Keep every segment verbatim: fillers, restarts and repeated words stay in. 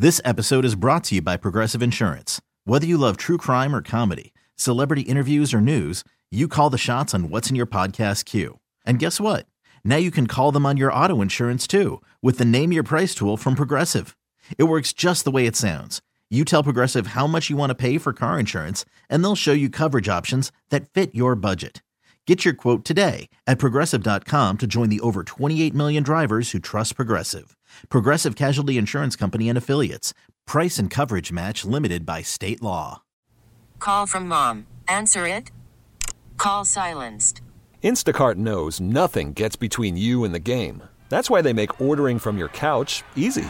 This episode is brought to you by Progressive Insurance. Whether you love true crime or comedy, celebrity interviews or news, you call the shots on what's in your podcast queue. And guess what? Now you can call them on your auto insurance too with the Name Your Price tool from Progressive. It works just the way it sounds. You tell Progressive how much you want to pay for car insurance, and they'll show you coverage options that fit your budget. Get your quote today at Progressive dot com to join the over twenty-eight million drivers who trust Progressive. Progressive Casualty Insurance Company and Affiliates. Price and coverage match limited by state law. Call from mom. Answer it. Call silenced. Instacart knows nothing gets between you and the game. That's why they make ordering from your couch easy.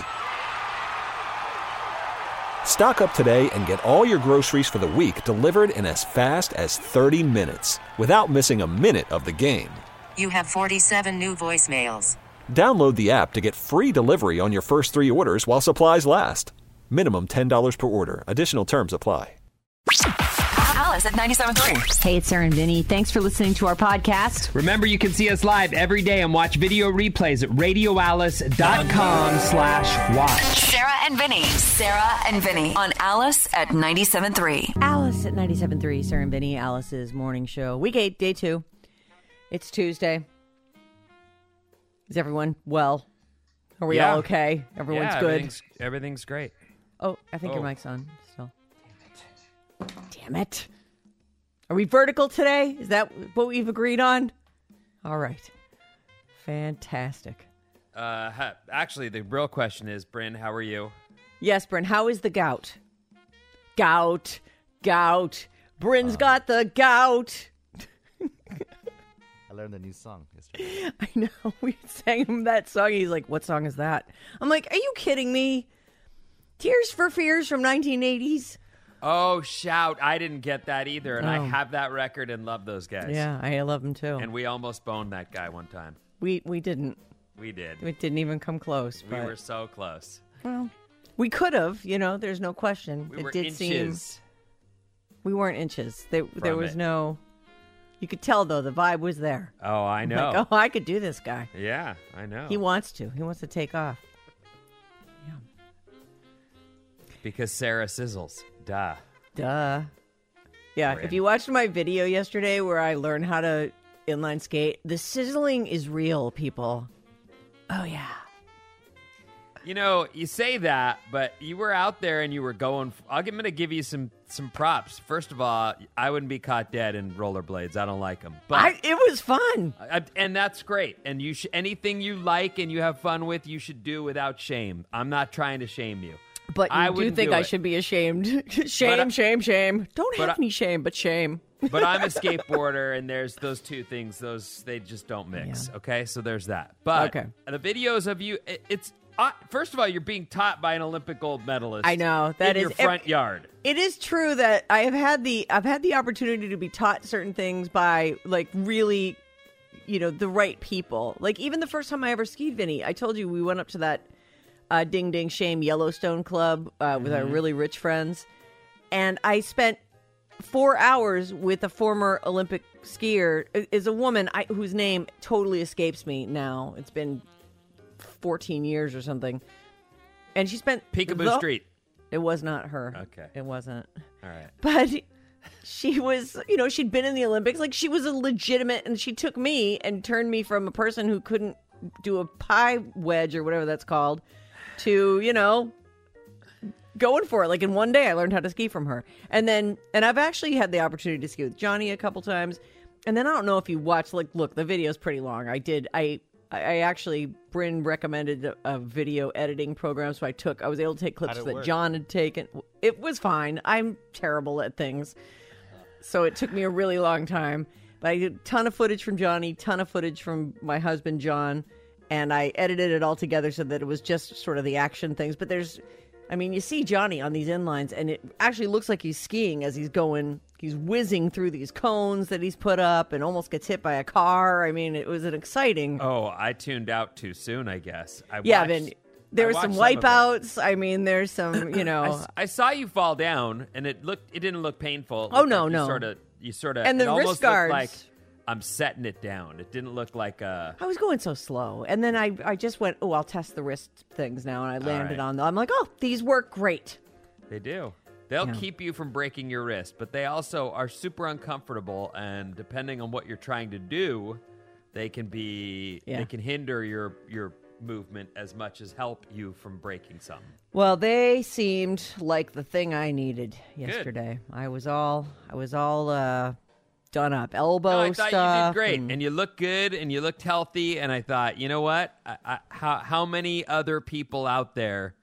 Stock up today and get all your groceries for the week delivered in as fast as thirty minutes without missing a minute of the game. You have forty-seven new voicemails. Download the app to get free delivery on your first three orders while supplies last. Minimum ten dollars per order. Additional terms apply. Alice at ninety-seven point three. Hey, it's Sarah and Vinny. Thanks for listening to our podcast. Remember, you can see us live every day and watch video replays at radio alice dot com slash watch. Sarah and Vinny. Sarah and Vinny on Alice at ninety-seven point three. Alice at ninety-seven point three. Sarah and Vinny, Alice's morning show. Week eight, day two. It's Tuesday. Is everyone well? Are we Yeah. all okay? Everyone's yeah, good? Everything's, everything's great. Oh, I think Oh. your mic's on still. Damn it. Are we vertical today? Is that what we've agreed on? All right. Fantastic. Uh, ha- actually, the real question is, Bryn, how are you? Yes, Bryn, how is the gout? Gout. Gout. Bryn's uh, got the gout. I learned a new song yesterday. I know. We sang him that song. He's like, what song is that? I'm like, are you kidding me? Tears for Fears from nineteen eighties? Oh, shout. I didn't get that either, and Oh. I have that record and love those guys. Yeah, I love him too. And we almost boned that guy one time. We we didn't. We did. It didn't even come close. We but, were so close. Well, we could have, you know, there's no question. We it were did inches. seem we weren't inches. There, there was it. no. You could tell though the vibe was there. Oh, I know. Like, oh, I could do this guy. Yeah, I know. He wants to. He wants to take off. Yeah. Because Sarah sizzles. Duh. Duh. Yeah. Bryn. If you watched my video yesterday where I learned how to inline skate, the sizzling is real, people. Oh yeah. You know, you say that, but you were out there and you were going. I'm going to give you some some props. First of all, I wouldn't be caught dead in rollerblades. I don't like them. But I, it was fun. I, and that's great. And you sh- anything you like and you have fun with, you should do without shame. I'm not trying to shame you. But you I do wouldn't think do I it. should be ashamed. shame, But I- shame, shame. Don't but have I- any shame, but shame. But I'm a skateboarder, and there's those two things. Those they just don't mix. Yeah. Okay, so there's that. But Okay. the videos of you, it, it's uh, first of all, you're being taught by an Olympic gold medalist. I know that in is your front ev- yard. It is true that I have had the I've had the opportunity to be taught certain things by like really, you know, the right people. Like even the first time I ever skied, Vinny, I told you we went up to that uh, Ding Ding Shame Yellowstone Club uh, with Mm-hmm. our really rich friends, and I spent four hours with a former Olympic skier. Is a woman I, whose name totally escapes me now. It's been fourteen years or something, and she spent Peekaboo the- Street. It was not her. Okay. It wasn't. All right. But she was, you know, she'd been in the Olympics. Like, she was a legitimate, and she took me and turned me from a person who couldn't do a pie wedge or whatever that's called to, you know, going for it. Like, in one day, I learned how to ski from her. And then, and I've actually had the opportunity to ski with Johnny a couple times. And then I don't know if you watched, like, look, the video's pretty long. I did, I, I actually, Bryn recommended a, a video editing program, so I took, I was able to take clips How'd it that work? John had taken. It was fine. I'm terrible at things. So it took me a really long time. But I did a ton of footage from Johnny, ton of footage from my husband, John, and I edited it all together so that it was just sort of the action things. But there's, I mean, you see Johnny on these inlines, and it actually looks like he's skiing as he's going, he's whizzing through these cones that he's put up and almost gets hit by a car. I mean, it was an exciting. Oh, I tuned out too soon, I guess. I yeah, watched, then there I were some watched of it. wipeouts. I mean, there's some, you know. I, s- I saw you fall down, and it looked. It didn't look painful. It Oh, looked no, like no. You sort of. You sort of. And the it almost wrist guards. Looked like, I'm setting it down. It didn't look like a. I was going so slow. And then I, I just went, oh, I'll test the wrist things now. And I landed right. on them. I'm like, oh, these work great. They do. They'll Yeah. keep you from breaking your wrist, but they also are super uncomfortable. And depending on what you're trying to do, they can be Yeah. they can hinder your your movement as much as help you from breaking something. Well, they seemed like the thing I needed yesterday. I was all I was all uh, done up, elbow No, I thought stuff. you did great, and- and you looked good, and you looked healthy. And I thought, you know what? I, I, how how many other people out there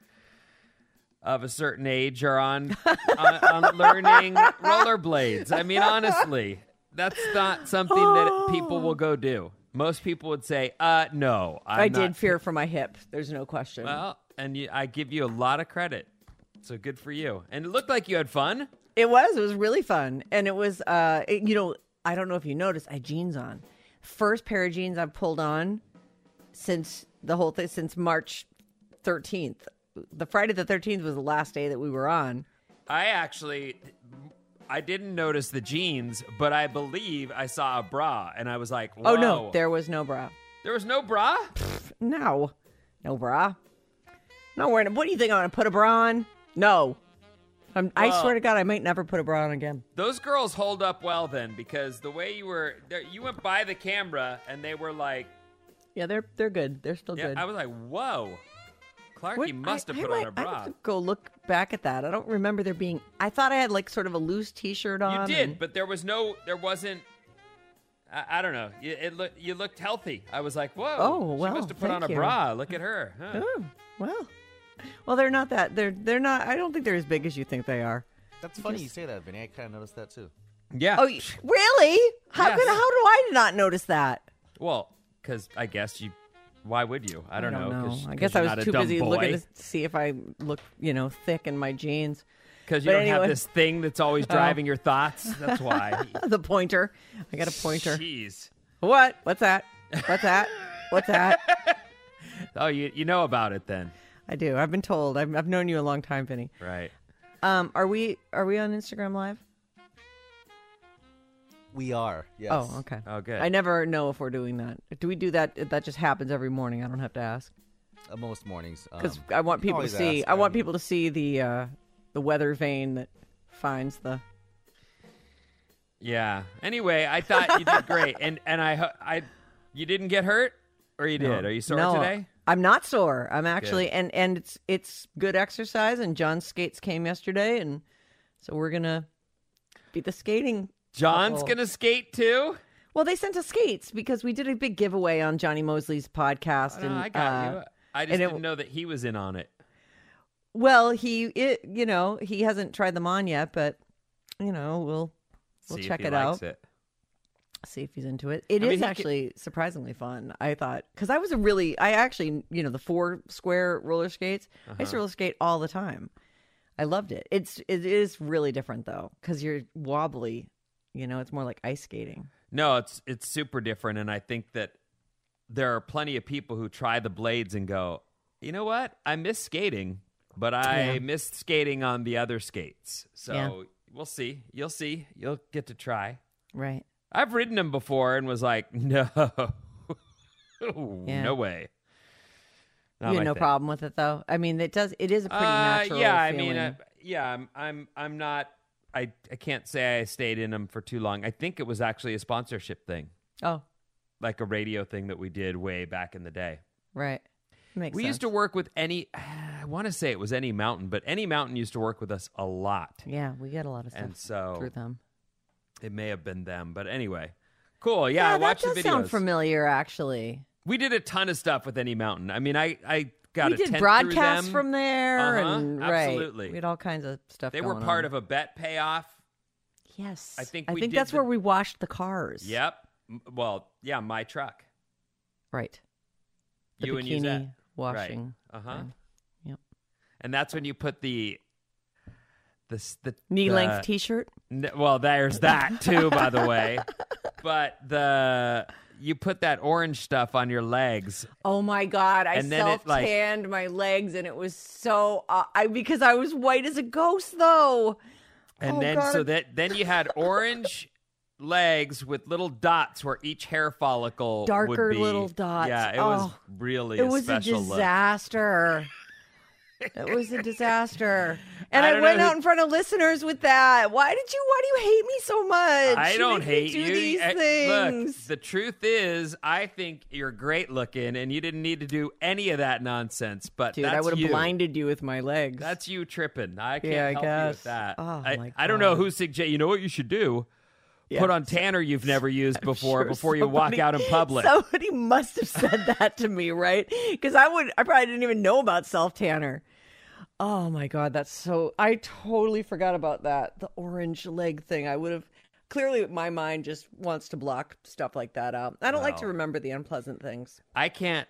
of a certain age are on on, on learning rollerblades? I mean, honestly, that's not something that people will go do. Most people would say, "Uh, no." I'm I not- did fear for my hip. There's no question. Well, and you, I give you a lot of credit, so good for you. And it looked like you had fun. It was. It was really fun. And it was, uh, it- you know, I don't know if you noticed, I had jeans on. First pair of jeans I've pulled on since the whole thing, since March thirteenth. The Friday the thirteenth was the last day that we were on. I actually, I didn't notice the jeans, but I believe I saw a bra, and I was like, whoa. Oh, no, there was no bra. There was no bra? No. No bra. No, wearing. What do you think? I'm going to put a bra on? No. I'm, I Well- swear to God, I might never put a bra on again. Those girls hold up well then, because the way you were, there- you went by the camera, and they were like, Yeah, they're they're good. They're still yeah, good. I was like, whoa. Clarky What- must I- have I put might- on a I bra. have to go look back at that. I don't remember there being. I thought I had like sort of a loose T-shirt on. You did, and- but there was no, there wasn't. I, I don't know. You, it look, you looked healthy. I was like, whoa. Oh, well, she must have put on a thank you. bra. Look at her. Huh. Oh, well, well, they're not that. They're they're not. I don't think they're as big as you think they are. That's funny you say that, Vinny. I kind of noticed that too. Yeah. Oh, y- really? How Yes. could? How do I not notice that? Well, because I guess you. Why would you? I don't, know. 'cause- I 'cause guess I you're was not a too dumb busy boy. looking to see if I look, you know, thick in my jeans. Because you But don't have anyway. this thing that's always driving your thoughts. That's why. The pointer. I got a pointer. Jeez. What? What's that? What's that? What's that? Oh, you you know about it then, I do. I've been told. I've, I've known you a long time, Vinny. right? Um, are we are we on Instagram Live? We are. Yes. Oh, okay. Oh, good. I never know if we're doing that. Do we do that? That just happens every morning. I don't have to ask Uh, most mornings. because um, I want you can people to always see. ask. I want mean, people to see the uh, the weather vane that finds the. Yeah. Anyway, I thought you did great, and and I ho- I you didn't get hurt, or you did? Are you sore no, today? I'm not sore. I'm actually and and it's it's good exercise. And John's skates came yesterday, and so we're gonna be the skating. John's couple. gonna skate too. Well, they sent us skates because we did a big giveaway on Johnny Mosley's podcast. Oh, and no, I got uh, you. I just and it- didn't know that he was in on it. Well, he, it, you know, he hasn't tried them on yet, but you know, we'll we'll See check if he it likes out, It. see if he's into it. It I is mean, he actually surprisingly fun. I thought because I was a really, I actually, you know, the four square roller skates. I Uh-huh. used to roller skate all the time. I loved it. It's it is really different though because you're wobbly. You know, it's more like ice skating. No, it's it's super different, and I think that there are plenty of people who try the blades and go, you know what? I miss skating, but I Yeah. missed skating on the other skates. So Yeah. we'll see. You'll see. You'll get to try. Right. I've ridden them before and was like, no, Yeah. no way. Not you my had no thing. problem with it though. I mean, it does. It is a pretty Uh, natural. yeah, I feeling. mean, uh, yeah, I'm, I'm, I'm not. I, I can't say I stayed in them for too long. I think it was actually a sponsorship thing, oh, like a radio thing that we did way back in the day. right. Makes We sense. used to work with any. I want to say it was Any Mountain, but Any Mountain used to work with us a lot, Yeah, we get a lot of stuff and so through them. it may have been them. But anyway, cool. Yeah, I that watched does the videos. sound familiar, actually. We did a ton of stuff with Any Mountain. I mean, I I got we a did tent broadcasts through them. from there, Uh-huh, and right, absolutely. we had all kinds of stuff. They were going part on. of a bet payoff. Yes, I think I we think did that's the- where we washed the cars. Yep. M- Well, yeah, my truck. right. The you bikini and Yuzette. washing. Uh huh. thing. Yep. And that's when you put the the the Knee the- length T-shirt. N- Well, there's that too, by the way. But the you put that orange stuff on your legs. Oh my God! I And then it, self like- tanned my legs, and it was so uh, I because I was white as a ghost, though. And Oh, then God. so that then you had orange legs with little dots where each hair follicle Darker would be. little dots. Yeah, it was Oh, really It a was a special look. disaster. It was a disaster. And I I, don't went know who- out in front of listeners with that. Why did you why do you hate me so much? I You don't make me hate do you. these I- things. Look, the truth is, I think you're great looking, and you didn't need to do any of that nonsense. But Dude, that's I would have you. blinded you with my legs. That's you tripping. I can't Yeah, I help you guess. with that. Oh, I, my I don't know God. who suggest. You know what you should do? Yeah. Put on tanner you've never used before Sure, before you walk somebody- out in public. Somebody must have said that to me, right? Because I would, I probably didn't even know about self tanner. Oh my God, that's so. I totally forgot about that. The orange leg thing. I would have. Clearly, my mind just wants to block stuff like that out. I don't like to Wow. remember the unpleasant things. I can't.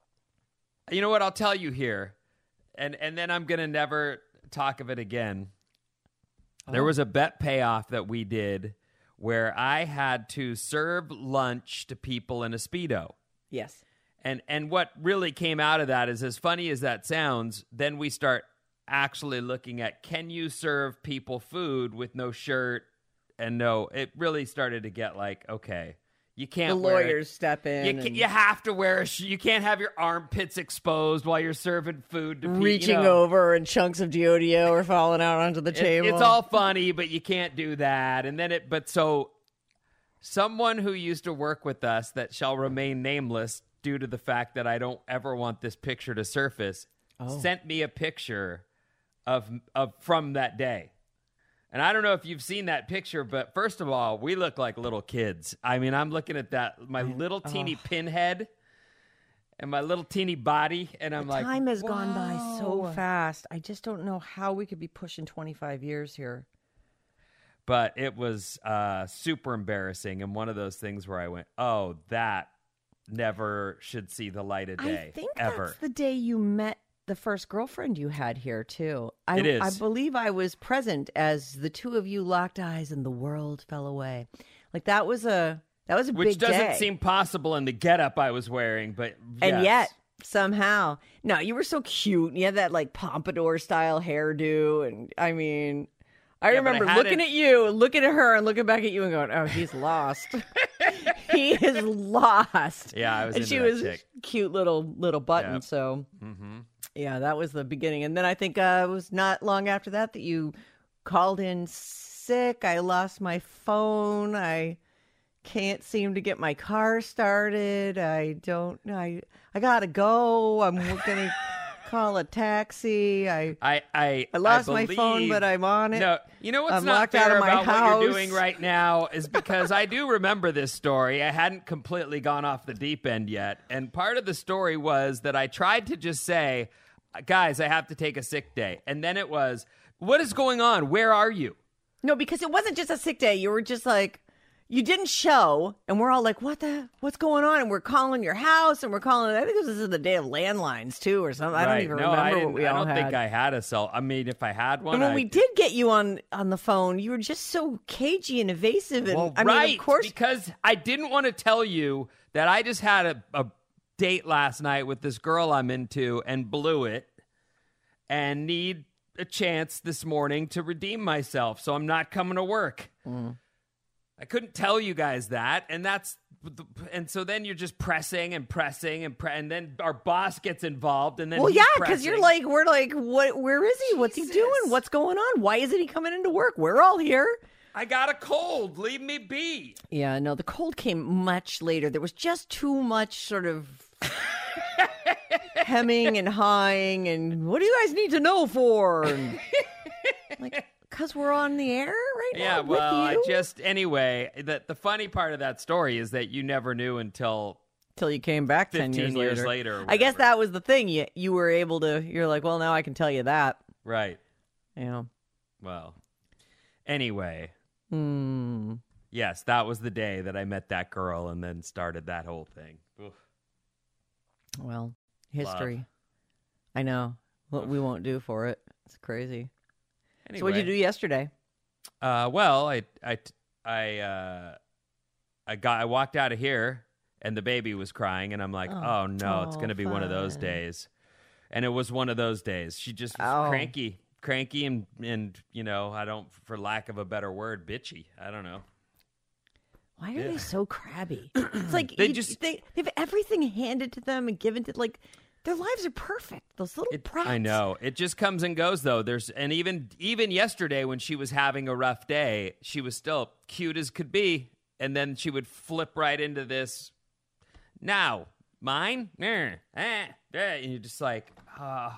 You know what? I'll tell you here, and and then I'm gonna never talk of it again. There Oh. was a bet payoff that we did where I had to serve lunch to people in a Speedo. Yes. And and what really came out of that is, as funny as that sounds, then we start actually looking at, can you serve people food with no shirt and no, it really started to get like, okay, you can't The wear it. lawyers step in. You, and can, you have to wear a sh- you can't have your armpits exposed while you're serving food to people. reaching you know. over and chunks of Deodio are falling out onto the It- table. It's all funny, but you can't do that. And then it, but so someone who used to work with us that shall remain nameless due to the fact that I don't ever want this picture to surface, Oh. sent me a picture of of from that day. And I don't know if you've seen that picture, but first of all, we look like little kids. I mean, I'm looking at that, my little teeny pinhead and my little teeny body, and I'm like, Time has gone by so "Wow." fast. I just don't know how we could be pushing twenty-five years here. But it was uh, super embarrassing, and one of those things where I went, "Oh, that never should see the light of day I think ever." that's the day you met the first girlfriend you had here too. I, It is. I believe I was present as the two of you locked eyes and the world fell away. Like that was a that was a Which big doesn't day. seem possible in the getup I was wearing, but And yes. yet, somehow, no, you were so cute. And you had that like pompadour style hairdo, and I mean, I Yeah, but I remember had looking it- at you, looking at her, and looking back at you, and going, "Oh, he's lost. He is lost." Yeah, I was And into she that was chick. cute little little button. Yep. So Mm-hmm. yeah, that was the beginning. And then I think uh, it was not long after that that you called in sick. I lost my phone. I can't seem to get my car started. I don't. I I gotta go. I'm gonna call a taxi. I I I, I lost my believe- phone, but I'm on it. No, you know what's I'm not locked out fair of my about what house. you're doing right now is because I do remember this story. I hadn't completely gone off the deep end yet, and part of the story was that I tried to just say, "Guys, I have to take a sick day," and then it was, "What is going on? Where are you?" No, because it wasn't just a sick day. You were just like, you didn't show, and we're all like, what the, what's going on? And we're calling your house, and we're calling, I think this is the day of landlines, too, or something. I don't Right. even no, remember I didn't, what we I all don't had. think I had a cell. I mean, if I had one, And when I, we did get you on, on the phone, you were just so cagey and evasive. And Well, I mean, right, of course, because I didn't want to tell you that I just had a, a date last night with this girl I'm into and blew it and need a chance this morning to redeem myself, so I'm not coming to work. Mm. I couldn't tell you guys that, and that's and so then you're just pressing and pressing and pre- and then our boss gets involved, and then well, he's yeah, because you're pressing. like, we're like, what? Where is he? What's he Jesus. doing? What's going on? Why isn't he coming into work? We're all here. I got a cold. Leave me be. Yeah, no, the cold came much later. There was just too much sort of hemming and hawing and what do you guys need to know for? And, like, because we're on the air right now Yeah, with well, I you? just anyway. The the funny part of that story is that you never knew until Till you came back ten years fifteen years later. later or I guess whatever. that was the thing. You, you were able to, you're like, well, now I can tell you that. right. You know. Well, anyway, Hmm. yes, that was the day that I met that girl and then started that whole thing. Oof. Well, history. I know. What we won't do for it. It's crazy. Anyway, So what'd you do yesterday? Uh, well, I I I uh, I got I walked out of here and the baby was crying and I'm like, Oh. oh, no, it's Oh, gonna be one of those fun. days, and it was one of those days. She just was Oh. cranky, cranky, and and you know I don't, for lack of a better word, bitchy. I don't know. Why are Yeah. they so crabby? It's like They you- just- they they have everything handed to them and given to like their lives are perfect. Those little It, brats. I know. It just comes and goes though. There's and even even yesterday when she was having a rough day, she was still cute as could be, and then she would flip right into this. Now mine, eh, eh, eh, and you're just like, ah,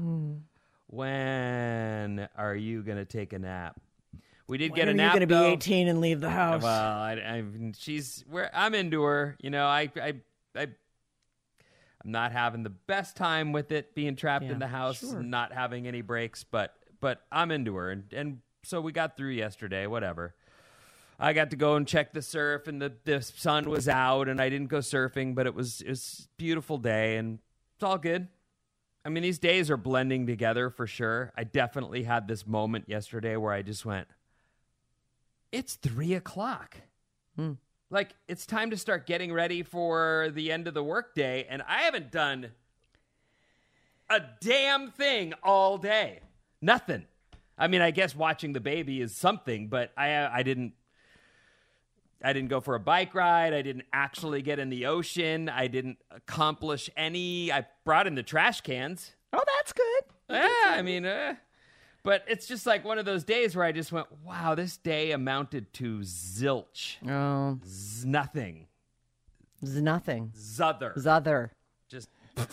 when are you gonna take a nap? We did When get are a nap. you going to be though. eighteen and leave the house? Well, I, I, she's where I'm into her. You know, I, I, I, I'm not having the best time with it being trapped Yeah, in the house, sure. and not having any breaks. But, but I'm into her, and and so we got through yesterday. Whatever. I got to go and check the surf, and the the sun was out, and I didn't go surfing, but it was it was a beautiful day, and it's all good. I mean, these days are blending together for sure. I definitely had this moment yesterday where I just went, it's three o'clock. Hmm. Like, it's time to start getting ready for the end of the workday, and I haven't done a damn thing all day. Nothing. I mean, I guess watching the baby is something, but I I didn't I didn't go for a bike ride. I didn't actually get in the ocean. I didn't accomplish any. I brought in the trash cans. Oh, that's good. Yeah, I mean, uh, but it's just like one of those days where I just went, wow, this day amounted to zilch. Oh, Z- nothing. it's nothing. Zother. Zother. Just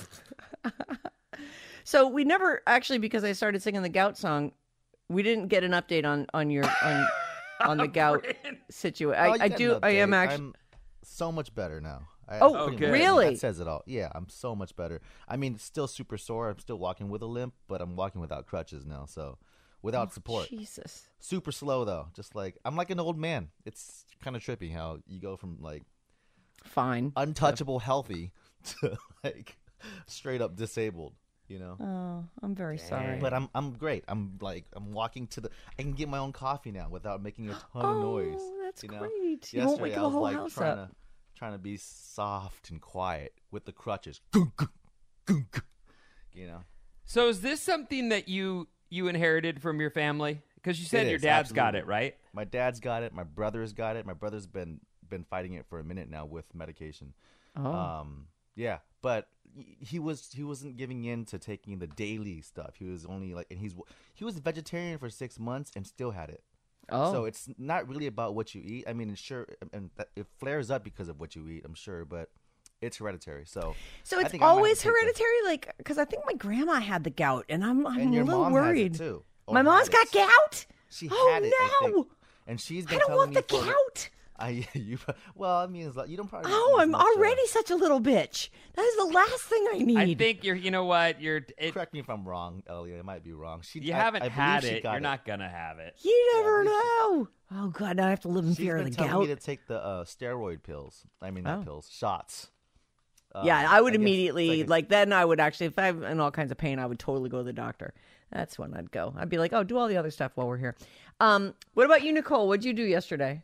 So we never actually, because I started singing the gout song, we didn't get an update on on your on on the gout situation. Oh, I, you I got do. an I am update. actually. I'm so much better now. I, Oh, I'm pretty good. much- really? That says it all. Yeah, I'm so much better. I mean, it's still super sore. I'm still walking with a limp, but I'm walking without crutches now. So, without support. Jesus. Super slow though. Just like I'm like an old man. It's kind of trippy how you go from like Fine. untouchable healthy to like straight up disabled. You know. Oh, I'm very sorry. But I'm I'm great. I'm like I'm walking to the. I can get my own coffee now without making a ton of noise. Oh, that's you know? great. You won't Yesterday wake I the was whole like house trying up. to trying to be soft and quiet with the crutches. Gunk, gunk, gunk, gunk. You know. so. Is this something that you you inherited from your family? Because you said It your is, dad's got absolutely. it, right? My dad's got it. My brother's got it. My brother's been been fighting it for a minute now with medication. Oh. Um, yeah, but he- he was he wasn't giving in to taking the daily stuff. He was only like, and he's he was vegetarian for six months and still had it. Oh. So it's not really about what you eat. I mean, it's sure, and that, it flares up because of what you eat. I'm sure, but it's hereditary. So So I it's think I might have always to take the- hereditary, like because I think my grandma had the gout, and I'm I'm And a your little mom worried. has it too. or My mom's had got it. gout. She Oh, had it. I no. think. And she's been I don't telling want me the for- gout. I you well, I mean, it's like you don't probably. Oh, eat as I'm much, uh, already such a little bitch. That is the last thing I need. I think you're. You know what? You're. It, Correct me if I'm wrong, Elliot. I might be wrong. She, you I- haven't I believe had she it. got You're it. not gonna have it. You never at least know. Oh God, now I have to live in She's fear of been the telling gout. me to take the uh, steroid pills. I mean, not Oh. pills, shots. Uh, Yeah, I would guess it's immediately like, a- like then I would actually if I'm in all kinds of pain, I would totally go to the doctor. That's when I'd go. I'd be like, oh, do all the other stuff while we're here. Um, what about you, Nicole? What'd you do yesterday?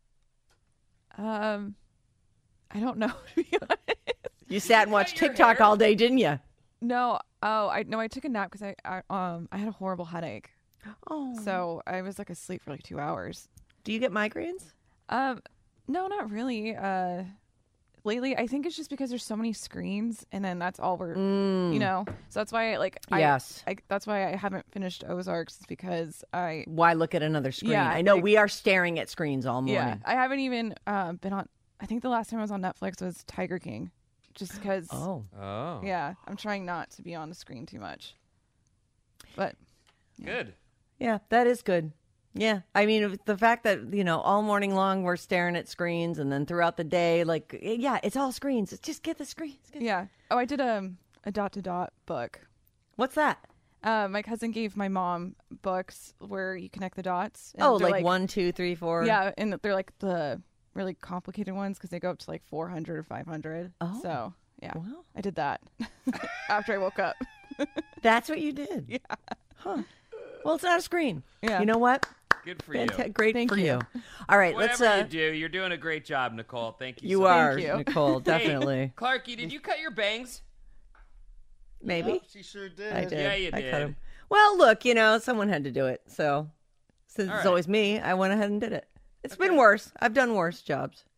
Um, I don't know. To be honest. You sat and watched cut your TikTok hair? all day, didn't you? No. Oh, I no. I took a nap because I, I um I had a horrible headache, Oh, so I was like asleep for like two hours. do you get migraines? Um, no, not really. Uh, lately I think it's just because there's so many screens, and then that's all we're you know. So that's why like I, Yes. I that's why I haven't finished Ozarks is because I Why look at another screen? Yeah, I know like- we are staring at screens all morning. yeah I haven't even uh, been on. I think the last time I was on Netflix was Tiger King, just because. Oh, Oh. Yeah, I'm trying not to be on the screen too much. But Good. yeah, that is good. Yeah, I mean the fact that you know all morning long we're staring at screens, and then throughout the day, like yeah, it's all screens. It's just get the screens. Get- yeah. Oh, I did a a dot to dot book. What's that? Uh, my cousin gave my mom books where you connect the dots. and Oh, they're like, one, two, three, four. Yeah, and they're like the really complicated ones because they go up to like four hundred or five hundred. Oh. So yeah, Wow. I did that after I woke up. That's what you did. Yeah. Huh. Well, it's not a screen. Yeah. You know what? Good for you. Fanta- Great Thank for you. you. All right, Whatever let's. Uh, you do, you're doing a great job, Nicole. Thank you. you so are, much. you. Nicole. Hey, Definitely. Clarky, did you cut your bangs? Maybe. She sure did. I did. Yeah, you I did. cut him. Well, look, you know, someone had to do it. So since All it's right. always me, I went ahead and did it. It's been worse. I've done worse jobs.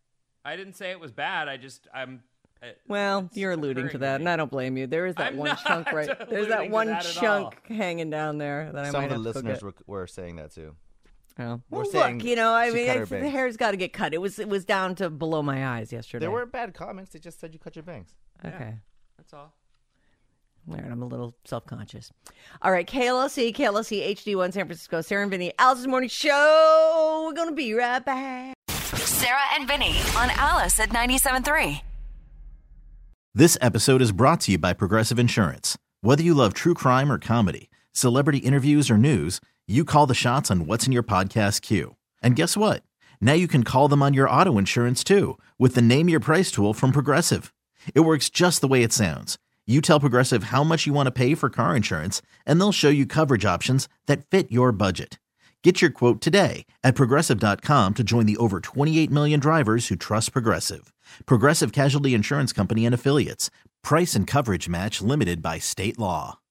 I didn't say it was bad. I just I'm. uh, Well, it's you're alluding to occurring that, me. and I don't blame you. There is that I'm one not chunk right. There's alluding that to one that at chunk hanging down there that I Some might of the have to go listeners get. were, were saying that too. Oh. We're Well, saying look, you know, I she mean, cut her it's, the bangs. hair's got to get cut. It was it was down to below my eyes yesterday. They weren't bad comments. They just said you cut your bangs. Okay. That's all. All right, I'm a little self-conscious. All right, K L C, K L C H D one San Francisco, Sarah and Vinny, Alice's Morning Show. We're going to be right back. Sarah and Vinny on Alice at ninety-seven point three. This episode is brought to you by Progressive Insurance. Whether you love true crime or comedy, celebrity interviews or news, you call the shots on what's in your podcast queue. And guess what? Now you can call them on your auto insurance too with the Name Your Price tool from Progressive. It works just the way it sounds. You tell Progressive how much you want to pay for car insurance, and they'll show you coverage options that fit your budget. Get your quote today at Progressive dot com to join the over twenty-eight million drivers who trust Progressive. Progressive Casualty Insurance Company and Affiliates. Price and coverage match limited by state law.